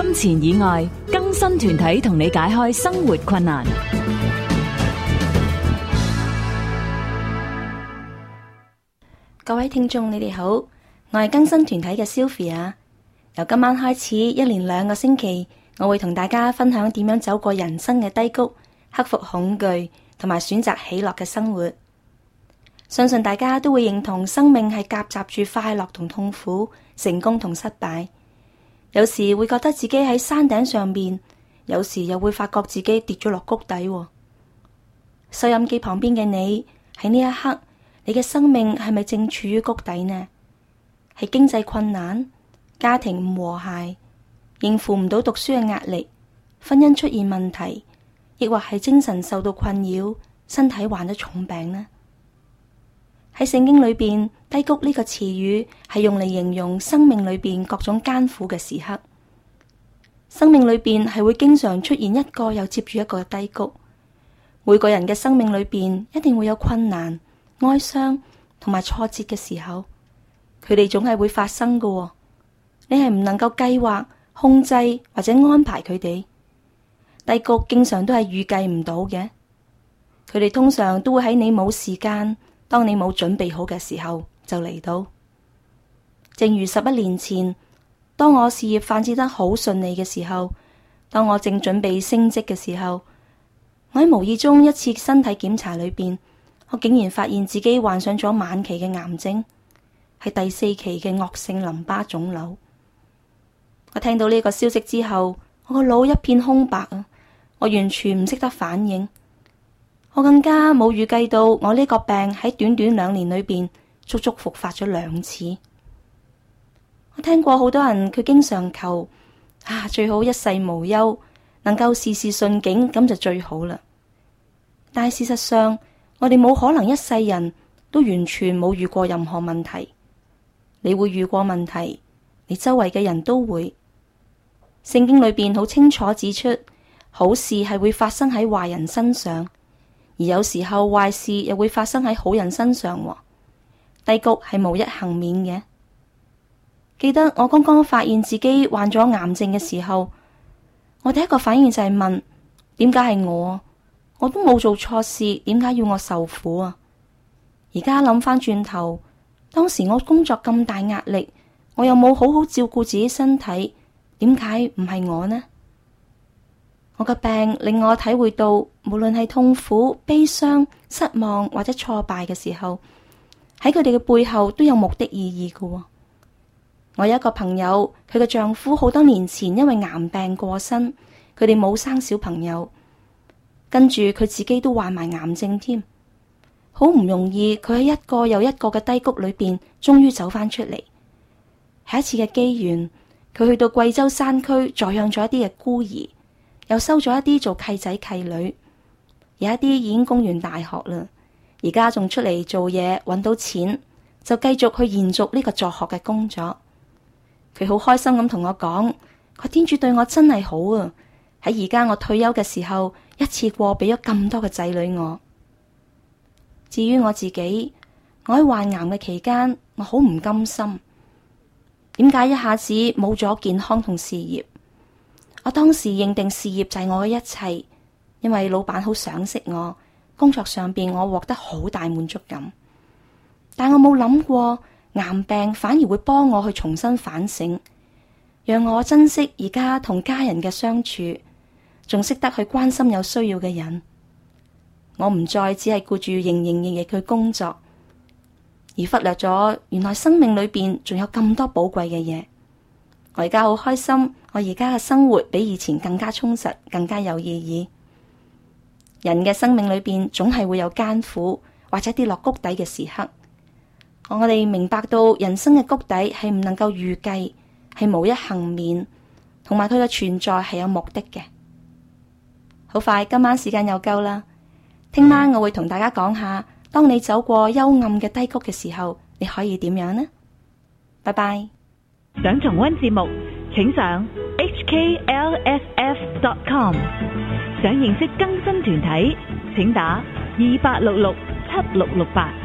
金錢以外，更新團體同你解開生活困難。 各位聽眾，你哋好，我係更新團體嘅 Sylvia。由今晚開始，一連2個星期，我會同大家分享點樣走過人生嘅低谷，克服恐懼，同埋選擇喜樂嘅生活。相信大家都會認同，生命係夾雜住快樂同痛苦，成功同失敗。有時會覺得自己喺山頂上面，有時又會發覺自己跌咗落谷底。收音機旁邊嘅你，喺呢一刻，你嘅生命係咪正處於谷底呢？係經濟困難、家庭唔和諧、應付唔到讀書嘅壓力、婚姻出現問題，亦或係精神受到困擾、身體患咗重病呢？喺聖經裏邊，低谷呢個詞語係用嚟形容生命裏邊各種艱苦嘅時刻。生命裏邊係會經常出現一個又接住一個嘅低谷。每個人嘅生命裏邊一定會有困難、哀傷同埋挫折嘅時候，佢哋總係會發生嘅。你係唔能夠計劃、控制或者安排佢哋。低谷經常都係預計唔到嘅，佢哋通常都會喺你冇時間、當你冇準備好嘅時候就嚟到。正如11年前，當我事業發展得好順利嘅時候，當我正準備升職嘅時候，我喺無意中一次身體檢查裏邊，我竟然發現自己患上咗晚期嘅癌症，係第4期嘅惡性淋巴腫瘤。我聽到呢個消息之後，我個腦一片空白啊！我完全唔識得反應，我更加冇預計到我呢個病喺短短2年裏邊足足復發咗2次。我聽過好多人佢經常求最好一世無憂，能夠事事順境，咁就最好啦。但係事實上，我哋冇可能一世人都完全冇遇過任何問題。你會遇過問題，你周圍嘅人都會。聖經裏邊好清楚指出，好事係會發生喺壞人身上，而有時候壞事又會發生喺好人身上。低谷係無一幸免嘅。記得我剛剛發現自己患咗癌症嘅時候，我第一個反應就係問：點解係我？我都冇做錯事，點解要我受苦啊？而家諗翻轉頭，當時我工作咁大壓力，我又冇好好照顧自己身體，點解唔係我呢？我嘅病令我體會到，無論係痛苦、悲傷、失望或者挫敗嘅時候，喺佢哋嘅背後都有目的意義嘅。我有一個朋友，佢嘅丈夫好多年前因為癌病過身，佢哋冇生小朋友，跟住佢自己都患埋癌症添，好唔容易，佢喺一個又一個嘅低谷裏邊，終於走翻出嚟。喺一次嘅機緣，佢去到貴州山區，助養咗一啲嘅孤兒，又收咗一啲做契仔契女，有一啲已經供完大學啦，而家仲出嚟做嘢，搵到錢，就繼續去延續呢個助學嘅工作。佢好開心咁同我講，佢天主對我真係好啊！喺而家我退休嘅時候，一次過俾咗咁多嘅仔女我。至於我自己，我喺患癌嘅期間，我好唔甘心。點解一下子冇咗健康同事業？我當時認定事業就係我嘅一切，因為老闆好賞識我，工作上邊我獲得好大滿足感。但我冇諗過，癌病反而會幫我去重新反省，讓我珍惜而家同家人嘅相處，仲識得去關心有需要嘅人。我唔再只係顧住營營役役去工作，而忽略咗原來生命裏邊仲有咁多寶貴嘅嘢。我而家好開心，我而家嘅生活比以前更加充實，更加有意義。人嘅生命裏邊總係會有艱苦或者跌落谷底嘅時刻。我哋明白到人生嘅谷底係唔能夠預計，係無一幸免，同埋佢嘅存在係有目的嘅。好快，今晚時間又夠啦。聽晚我會同大家講下，當你走過幽暗嘅低谷嘅時候，你可以點樣呢？拜拜。 想重溫節目，請上 hklsf.com。想認識更新團體，請打28667668。